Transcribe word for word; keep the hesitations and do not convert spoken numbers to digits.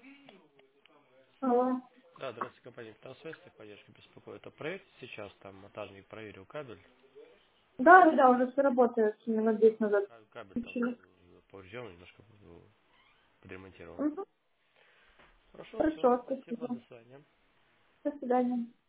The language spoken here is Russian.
Алло. Да, здравствуйте, компания «Автосвязь», техподдержка беспокоит. А проверьте сейчас, там монтажник проверил кабель. Да, да, да, уже все работает минут десять назад. Ка- Кабель там Включили. поврежден, немножко э, подремонтировал. Угу. Хорошо, все, Хорошо, спасибо, спасибо. до свидания. До свидания.